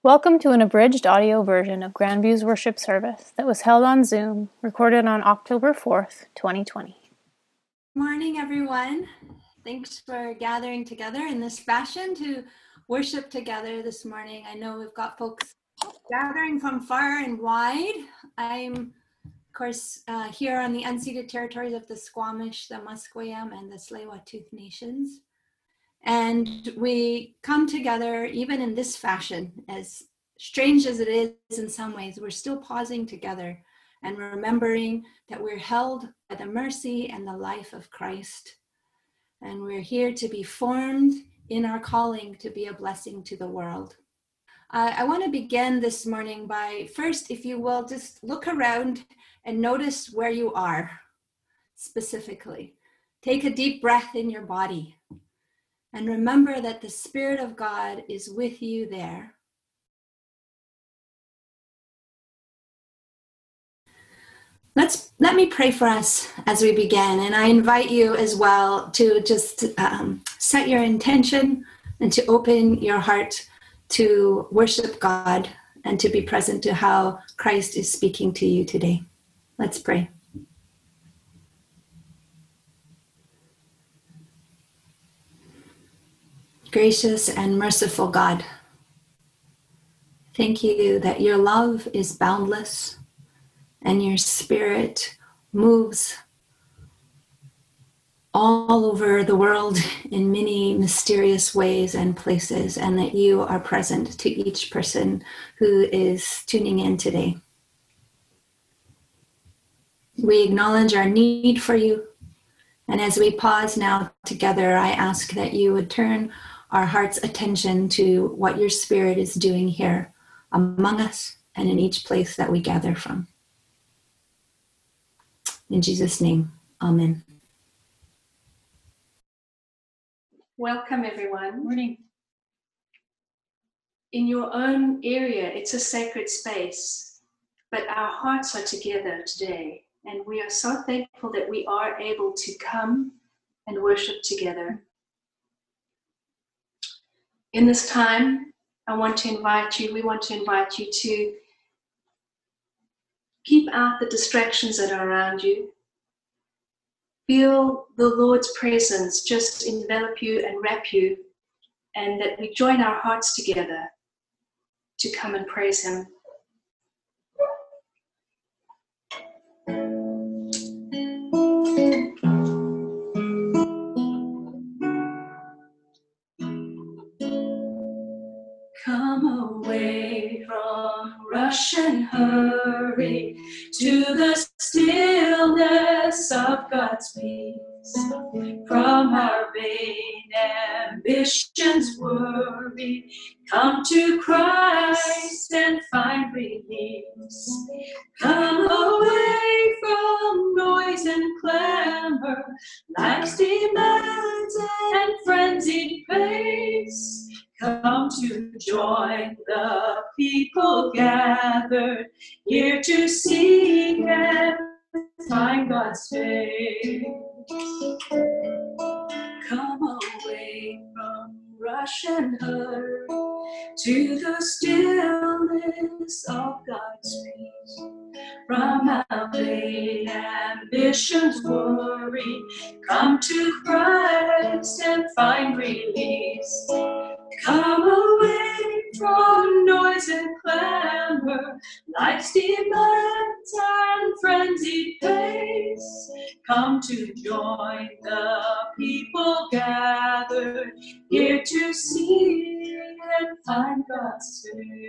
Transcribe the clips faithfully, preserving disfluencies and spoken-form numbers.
Welcome to an abridged audio version of Grandview's worship service that was held on Zoom, recorded on October fourth, twenty twenty. Morning, everyone. Thanks for gathering together in this fashion to worship together this morning. I know we've got folks gathering from far and wide. I'm, of course, uh, here on the unceded territories of the Squamish, the Musqueam, and the Tsleil-Waututh nations. And we come together even in this fashion, as strange as it is in some ways. We're still pausing together and remembering that we're held by the mercy and the life of Christ. And we're here to be formed in our calling to be a blessing to the world. Uh, I want to begin this morning by first, if you will, just look around and notice where you are specifically. Take a deep breath in your body. And remember that the Spirit of God is with you there. Let's let me pray for us as we begin. And I invite you as well to just um, set your intention and to open your heart to worship God and to be present to how Christ is speaking to you today. Let's pray. Gracious and merciful God, thank you that your love is boundless and your Spirit moves all over the world in many mysterious ways and places, and that you are present to each person who is tuning in today. We acknowledge our need for you, and as we pause now together, I ask that you would turn our heart's attention to what your Spirit is doing here among us and in each place that we gather from. In Jesus' name, amen. Welcome, everyone. Morning. In your own area, it's a sacred space, but our hearts are together today, and we are so thankful that we are able to come and worship together. In this time, I want to invite you, we want to invite you to keep out the distractions that are around you. Feel the Lord's presence just envelop you and wrap you, and that we join our hearts together to come and praise Him. Come away from rush and hurry to the stillness of God's peace. From our vain ambitions worry, come to Christ and find release. Come away from noise and clamor, life's demands and frenzied pace. Come to join the people gathered here to seek and find God's face. Come away from rush and hurry to the stillness of God's peace. From our vain ambitions worry, come to Christ and find release. Come away from noise and clamor, life's demands and frenzied pace. Come to join the people gathered here to see and find God's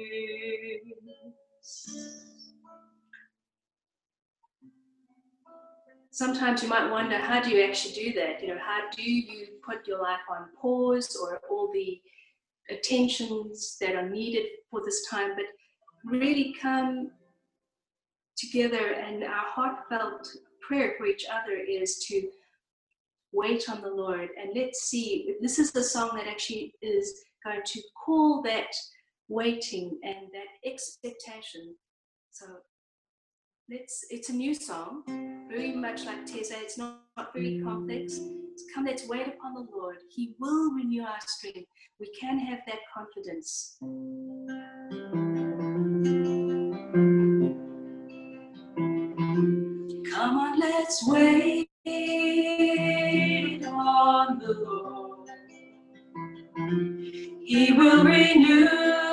face. Sometimes you might wonder, how do you actually do that? You know, how do you put your life on pause, or all the attentions that are needed for this time, but really come together, and our heartfelt prayer for each other is to wait on the Lord. And let's see, this is the song that actually is going to call that waiting and that expectation. So let's, it's a new song, very much like Teza. It's not, not very complex. It's come, let's wait upon the Lord. He will renew our strength. We can have that confidence. let's wait on the Lord. He will renew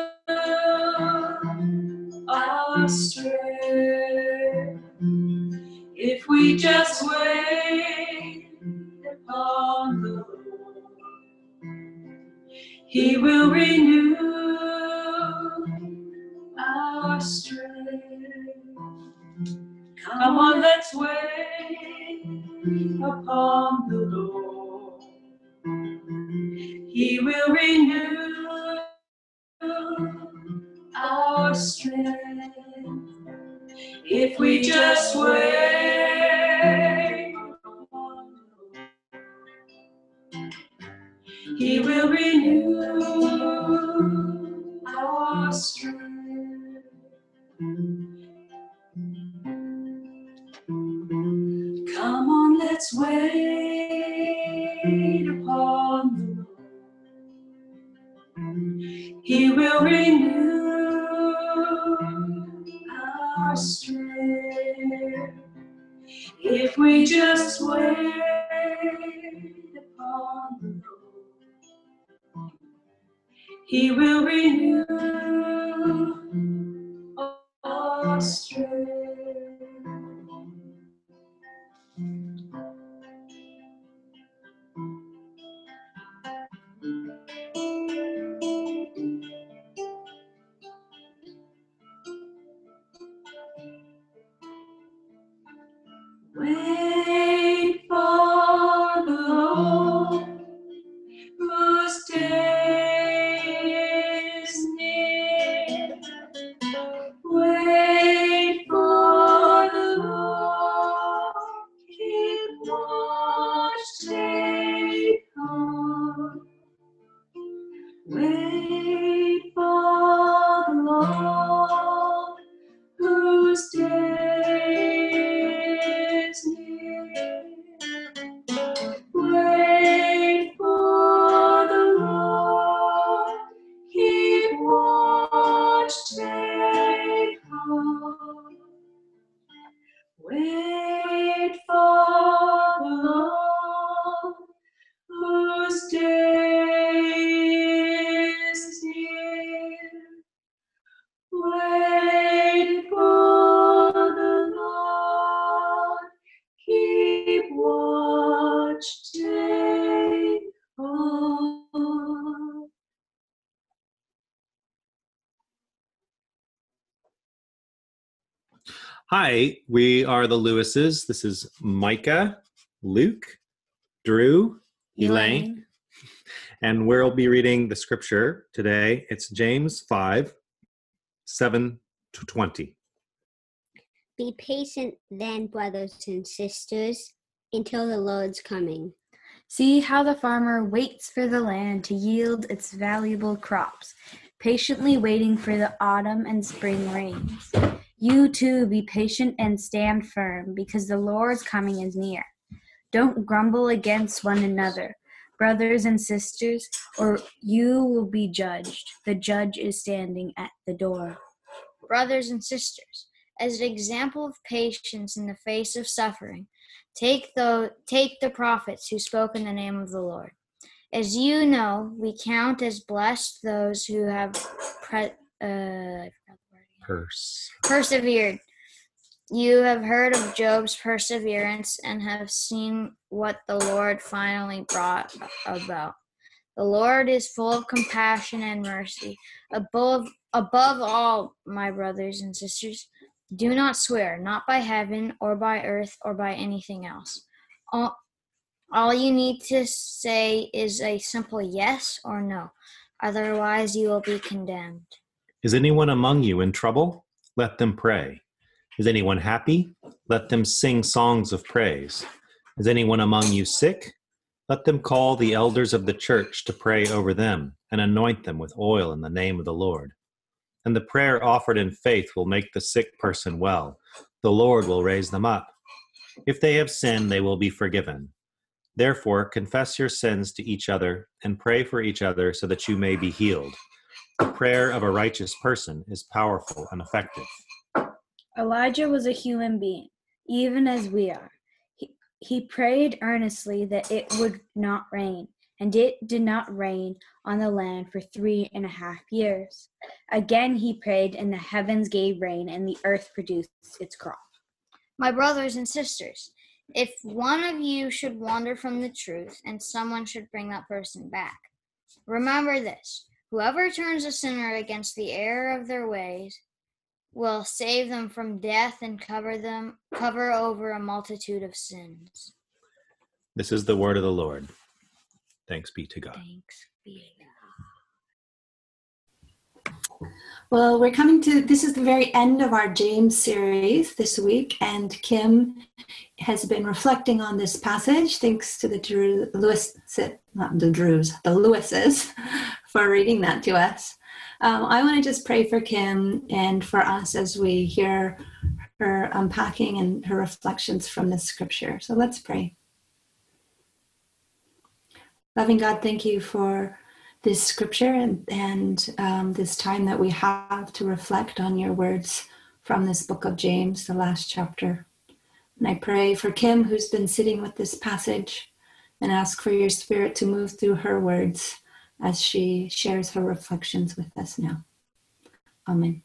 our strength. If we just wait upon the Lord, He will renew our strength. Come on, let's wait upon the Lord. He will renew our strength. If we just wait upon the Lord, He will renew our strength. Come on, let's wait upon the Lord. He will renew our strength. If we just wait upon the Lord, He will renew our strength. Wait for the Lord, whose day is near. Wait for the Lord, keep watch, take heart. Wait for the Lord, whose day is near. Wait for the Lord, keep watch, take heart. Wait for the Lord, whose day is near. Wait for the Lord, keep watch, take heart. Hi, we are the Lewises. This is Micah, Luke, Drew, Elaine, Elaine. and we'll be reading the scripture today. It's James five, seven to twenty. Be patient then, brothers and sisters, until the Lord's coming. See how the farmer waits for the land to yield its valuable crops, patiently waiting for the autumn and spring rains. You too be patient and stand firm, because the Lord's coming is near. Don't grumble against one another, brothers and sisters, or you will be judged. The judge is standing at the door. Brothers and sisters, as an example of patience in the face of suffering, take the, take the prophets who spoke in the name of the Lord. As you know, we count as blessed those who have pre- uh, I forgot the word again. Purse. persevered. You have heard of Job's perseverance and have seen what the Lord finally brought about. The Lord is full of compassion and mercy. Above, above all, my brothers and sisters, do not swear, not by heaven or by earth or by anything else. All, all you need to say is a simple yes or no. Otherwise, you will be condemned. Is anyone among you in trouble? Let them pray. Is anyone happy? Let them sing songs of praise. Is anyone among you sick? Let them call the elders of the church to pray over them and anoint them with oil in the name of the Lord. And the prayer offered in faith will make the sick person well. The Lord will raise them up. If they have sinned, they will be forgiven. Therefore, confess your sins to each other and pray for each other so that you may be healed. The prayer of a righteous person is powerful and effective. Elijah was a human being, even as we are. he prayed earnestly that it would not rain, and it did not rain on the land for three and a half years. Again he prayed, and the heavens gave rain, and the earth produced its crop. My brothers and sisters, if one of you should wander from the truth, and someone should bring that person back, remember this: whoever turns a sinner against the error of their ways will save them from death and cover them cover over a multitude of sins. This is the word of the Lord. Thanks be to God. Thanks be to God. Well, we're coming to, this is the very end of our James series this week, and Kim has been reflecting on this passage. Thanks to the Drew, Lewis, not the Drews, the Lewises for reading that to us. Um, I want to just pray for Kim and for us as we hear her unpacking and her reflections from the scripture. So let's pray. Loving God, thank you for this scripture and, and um, this time that we have to reflect on your words from this book of James, the last chapter. And I pray for Kim, who's been sitting with this passage, and ask for your Spirit to move through her words as she shares her reflections with us now. Amen.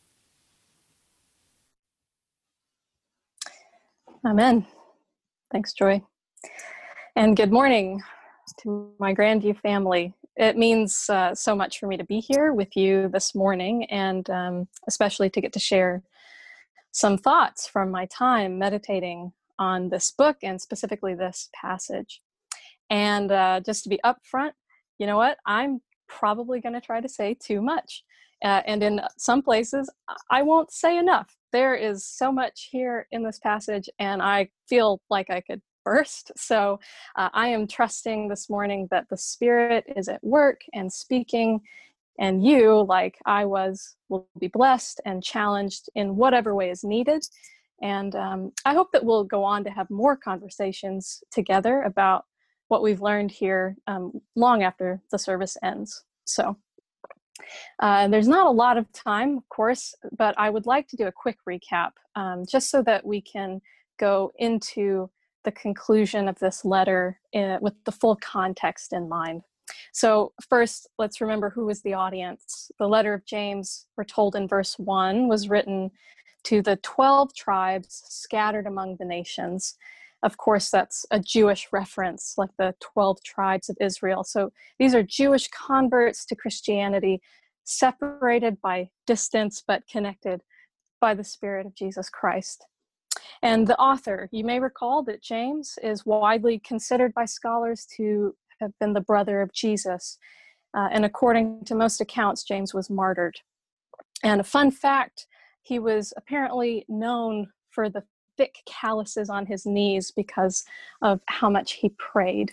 Amen. Thanks, Joy. And good morning to my Grandview family. It means uh, so much for me to be here with you this morning, and um, especially to get to share some thoughts from my time meditating on this book and specifically this passage. And uh, just to be upfront, you know what? I'm probably going to try to say too much. Uh, and in some places, I won't say enough. There is so much here in this passage, and I feel like I could burst. So uh, I am trusting this morning that the Spirit is at work and speaking, and you, like I was, will be blessed and challenged in whatever way is needed. And um, I hope that we'll go on to have more conversations together about what we've learned here um, long after the service ends. So uh, there's not a lot of time, of course, but I would like to do a quick recap um, just so that we can go into the conclusion of this letter in, with the full context in mind. So first, let's remember who was the audience. The letter of James, we're told in verse one, was written to the twelve tribes scattered among the nations. Of course, that's a Jewish reference, like the twelve tribes of Israel. So these are Jewish converts to Christianity, separated by distance, but connected by the Spirit of Jesus Christ. And the author, you may recall that James is widely considered by scholars to have been the brother of Jesus. Uh, and according to most accounts, James was martyred. And a fun fact, he was apparently known for the thick calluses on his knees because of how much he prayed.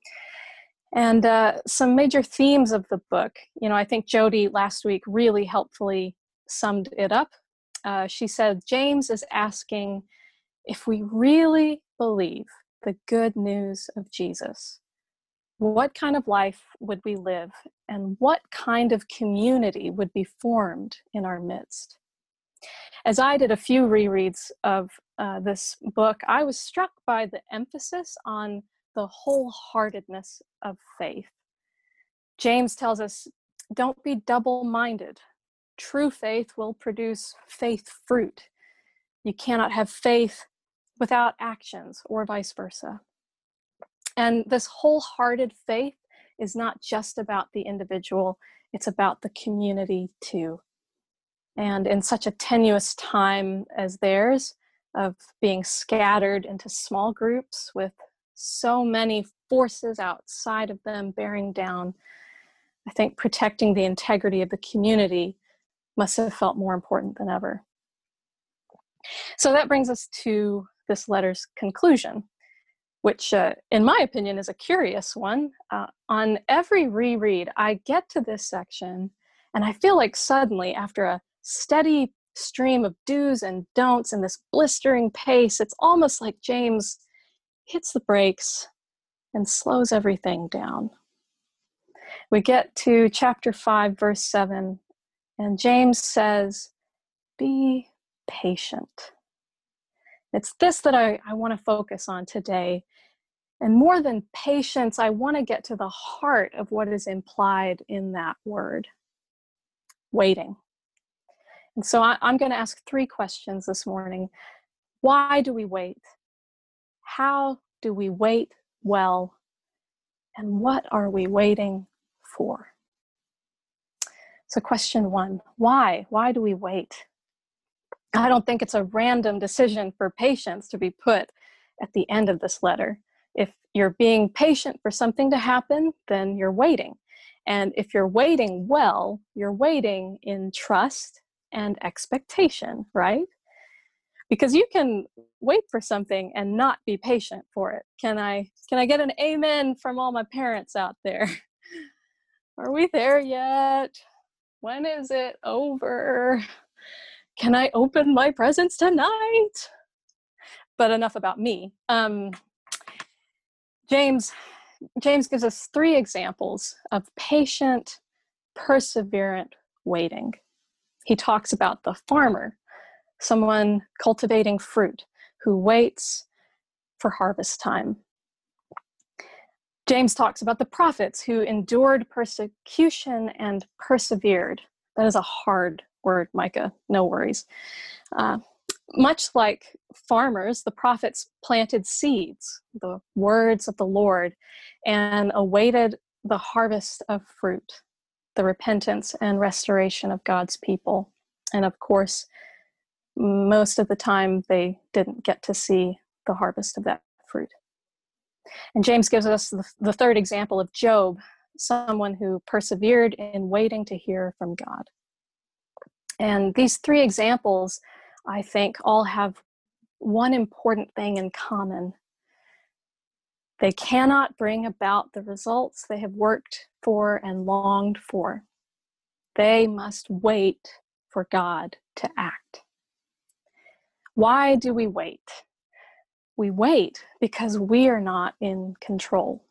And uh, some major themes of the book, you know, I think Jody last week really helpfully summed it up. Uh, she said, James is asking if we really believe the good news of Jesus, what kind of life would we live, and what kind of community would be formed in our midst? As I did a few rereads of uh, this book, I was struck by the emphasis on the wholeheartedness of faith. James tells us, don't be double-minded. True faith will produce faith fruit. You cannot have faith without actions, or vice versa. And this wholehearted faith is not just about the individual, it's about the community too. And in such a tenuous time as theirs, of being scattered into small groups with so many forces outside of them bearing down, I think protecting the integrity of the community must have felt more important than ever. So that brings us to this letter's conclusion, which uh, in my opinion is a curious one. Uh, on every reread, I get to this section and I feel like suddenly, after a steady stream of do's and don'ts and this blistering pace, it's almost like James hits the brakes and slows everything down. We get to chapter five, verse seven, and James says, be patient. It's this that I, I want to focus on today. And more than patience, I want to get to the heart of what is implied in that word, waiting. And so I, I'm going to ask three questions this morning. Why do we wait? How do we wait well? And what are we waiting for? So question one, why? Why do we wait? I don't think it's a random decision for patience to be put at the end of this letter. If you're being patient for something to happen, then you're waiting. And if you're waiting well, you're waiting in trust and expectation, right? Because you can wait for something and not be patient for it. Can I, can I get an amen from all my parents out there? Are we there yet? When is it over? Can I open my presents tonight? But enough about me. Um, James, James gives us three examples of patient, perseverant waiting. He talks about the farmer, someone cultivating fruit, who waits for harvest time. James talks about the prophets who endured persecution and persevered. That is a hard word, Micah, no worries. Uh, much like farmers, the prophets planted seeds, the words of the Lord, and awaited the harvest of fruit, the repentance and restoration of God's people. And of course, most of the time they didn't get to see the harvest of that fruit. And James gives us the, the third example of Job, someone who persevered in waiting to hear from God. And these three examples, I think, all have one important thing in common. They cannot bring about the results they have worked for and longed for. They must wait for God to act. Why do we wait? We wait because we are not in control.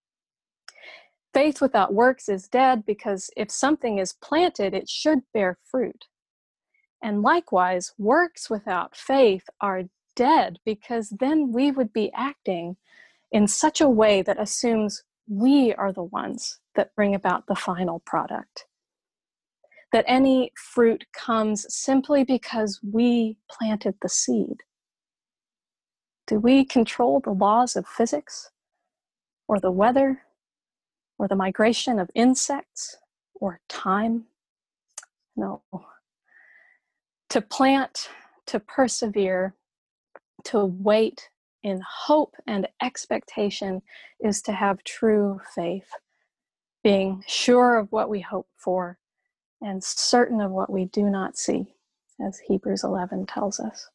Faith without works is dead, because if something is planted, it should bear fruit. And likewise, works without faith are dead, because then we would be acting in such a way that assumes we are the ones that bring about the final product. That any fruit comes simply because we planted the seed. Do we control the laws of physics, or the weather, or the migration of insects, or time? No. To plant, to persevere, to wait in hope and expectation is to have true faith, being sure of what we hope for and certain of what we do not see, as Hebrews eleven tells us.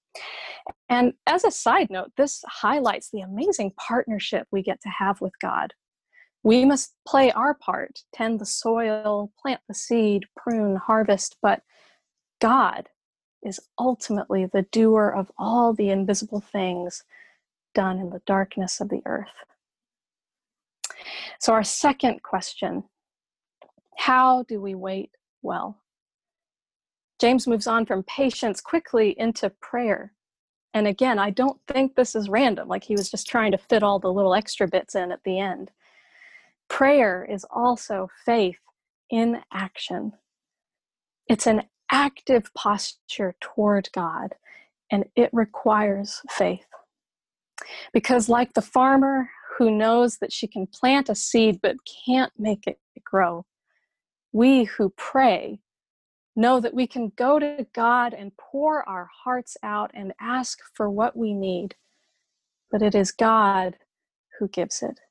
And as a side note, this highlights the amazing partnership we get to have with God. We must play our part, tend the soil, plant the seed, prune, harvest, but God is ultimately the doer of all the invisible things done in the darkness of the earth. So our second question, how do we wait well? James moves on from patience quickly into prayer. And again, I don't think this is random, like he was just trying to fit all the little extra bits in at the end. Prayer is also faith in action. It's an active posture toward God, and it requires faith. Because like the farmer who knows that she can plant a seed but can't make it grow, we who pray know that we can go to God and pour our hearts out and ask for what we need, but it is God who gives it.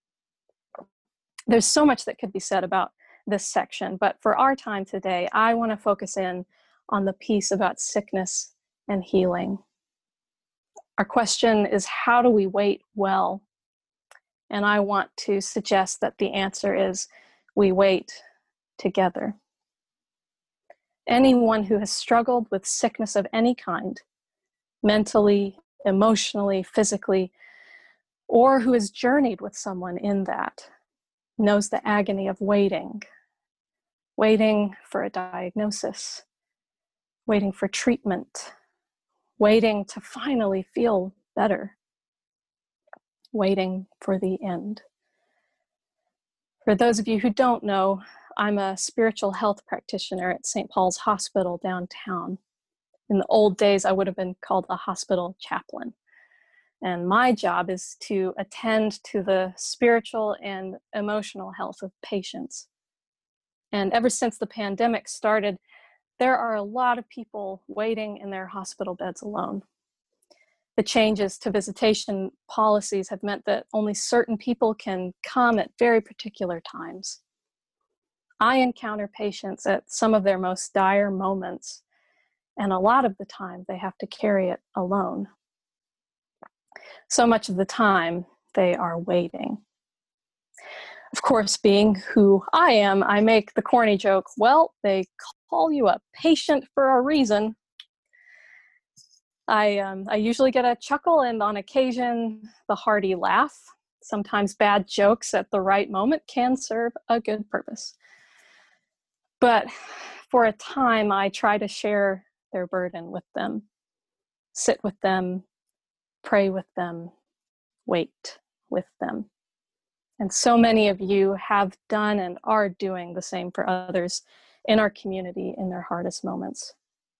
There's so much that could be said about this section, but for our time today, I want to focus in on the piece about sickness and healing. Our question is, how do we wait well? And I want to suggest that the answer is, we wait together. Anyone who has struggled with sickness of any kind, mentally, emotionally, physically, or who has journeyed with someone in that, knows the agony of waiting, waiting for a diagnosis, waiting for treatment, waiting to finally feel better. waiting for the end. For those of you who don't know, I'm a spiritual health practitioner at Saint Paul's Hospital downtown. In the old days, I would have been called a hospital chaplain. And my job is to attend to the spiritual and emotional health of patients. And ever since the pandemic started, there are a lot of people waiting in their hospital beds alone. The changes to visitation policies have meant that only certain people can come at very particular times. I encounter patients at some of their most dire moments, and a lot of the time they have to carry it alone. So much of the time they are waiting. Of course, being who I am, I make the corny joke, well, they call you a patient for a reason. I, um, I usually get a chuckle and on occasion the hearty laugh. Sometimes bad jokes at the right moment can serve a good purpose. But for a time, I try to share their burden with them, sit with them, pray with them, wait with them. And so many of you have done and are doing the same for others in our community in their hardest moments.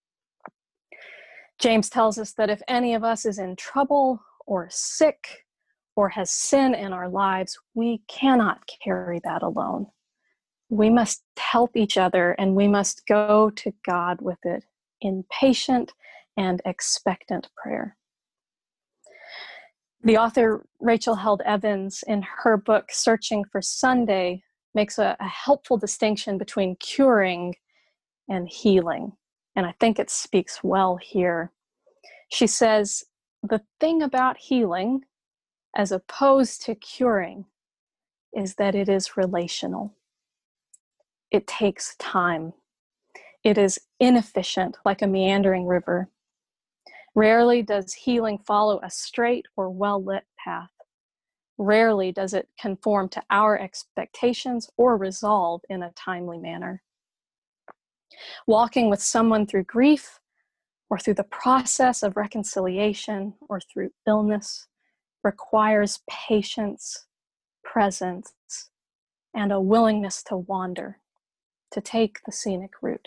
James tells us that if any of us is in trouble or sick or has sin in our lives, we cannot carry that alone. We must help each other, and we must go to God with it in patient and expectant prayer. The author Rachel Held Evans, in her book Searching for Sunday, makes a, a helpful distinction between curing and healing, and I think it speaks well here. She says, the thing about healing, as opposed to curing, is that it is relational. It takes time. It is inefficient, like a meandering river. Rarely does healing follow a straight or well-lit path. Rarely does it conform to our expectations or resolve in a timely manner. Walking with someone through grief, or through the process of reconciliation, or through illness, requires patience, presence, and a willingness to wander, to take the scenic route.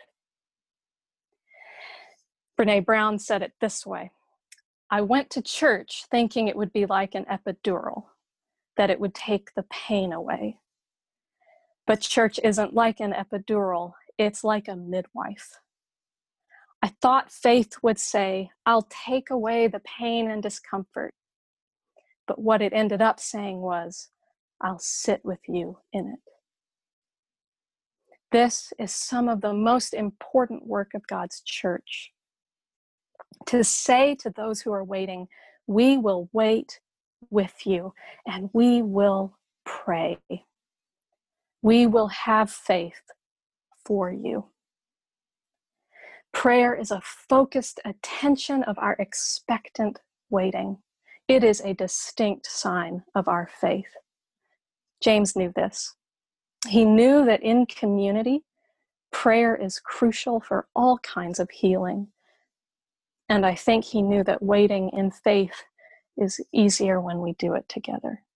Brene Brown said it this way: I went to church thinking it would be like an epidural, that it would take the pain away. But church isn't like an epidural, it's like a midwife. I thought faith would say, I'll take away the pain and discomfort. But what it ended up saying was, I'll sit with you in it. This is some of the most important work of God's church. To say to those who are waiting, we will wait with you, and we will pray. We will have faith for you. Prayer is a focused attention of our expectant waiting. It is a distinct sign of our faith. James knew this. He knew that in community, prayer is crucial for all kinds of healing. And I think he knew that waiting in faith is easier when we do it together.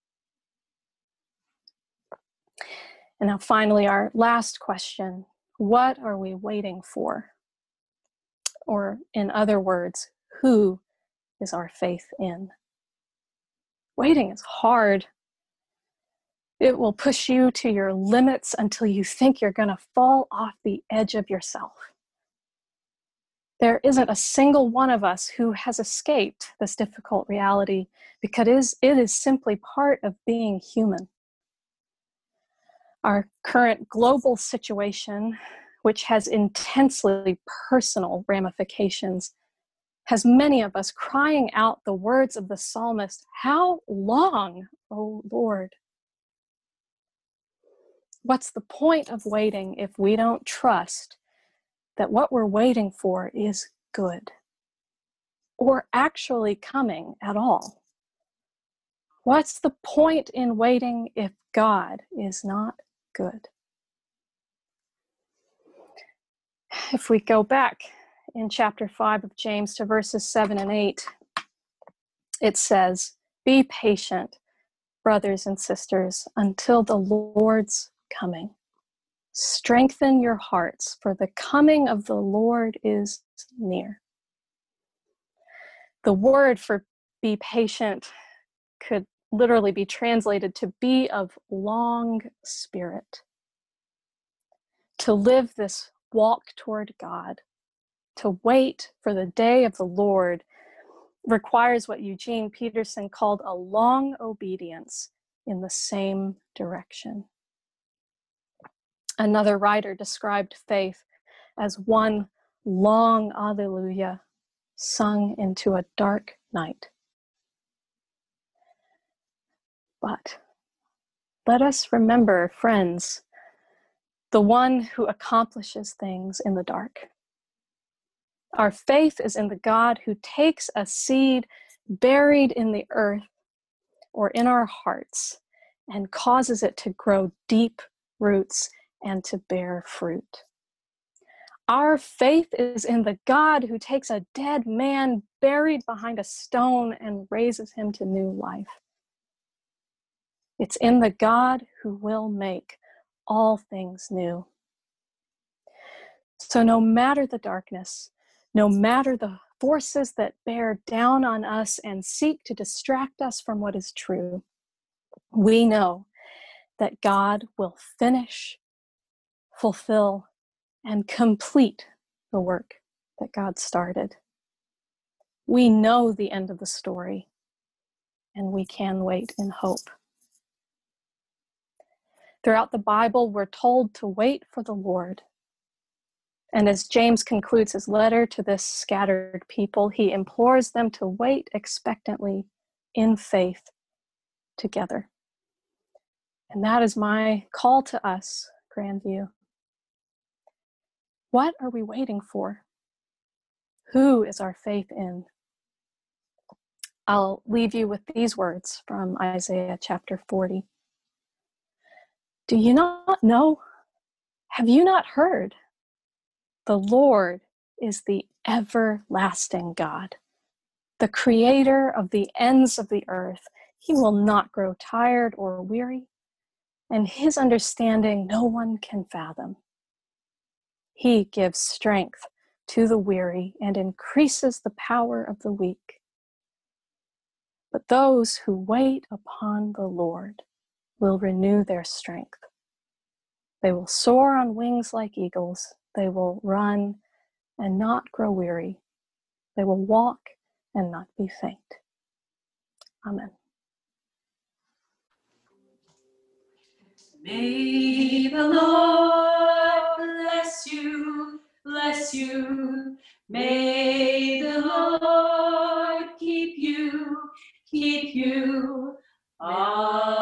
And now finally, our last question: what are we waiting for? Or in other words, who is our faith in? Waiting is hard. It will push you to your limits until you think you're going to fall off the edge of yourself. There isn't a single one of us who has escaped this difficult reality, because it is, it is simply part of being human. Our current global situation, which has intensely personal ramifications, has many of us crying out the words of the psalmist, "How long, O Lord?" What's the point of waiting if we don't trust that what we're waiting for is good, or actually coming at all? What's the point in waiting if God is not good? If we go back in chapter five of James to verses seven and eight, it says, "Be patient brothers and sisters, until the Lord's coming. Strengthen your hearts, for the coming of the Lord is near. The word for be patient could literally be translated to be of long spirit. To live this walk toward God, to wait for the day of the Lord, requires what Eugene Peterson called a long obedience in the same direction. Another writer described faith as one long Alleluia sung into a dark night. But let us remember, friends, the one who accomplishes things in the dark. Our faith is in the God who takes a seed buried in the earth or in our hearts and causes it to grow deep roots and to bear fruit. Our faith is in the God who takes a dead man buried behind a stone and raises him to new life. It's in the God who will make all things new. So no matter the darkness, no matter the forces that bear down on us and seek to distract us from what is true, we know that God will finish, fulfill, and complete the work that God started. We know the end of the story, and we can wait in hope. Throughout the Bible, we're told to wait for the Lord. And as James concludes his letter to this scattered people, he implores them to wait expectantly in faith together. And that is my call to us, Grandview. What are we waiting for? Who is our faith in? I'll leave you with these words from Isaiah chapter forty. Do you not know? Have you not heard? The Lord is the everlasting God, the creator of the ends of the earth. He will not grow tired or weary, and his understanding no one can fathom. He gives strength to the weary and increases the power of the weak. But those who wait upon the Lord will renew their strength. They will soar on wings like eagles. They will run and not grow weary. They will walk and not be faint. Amen. May the Lord bless you, bless you. May the Lord keep you, keep you. Amen.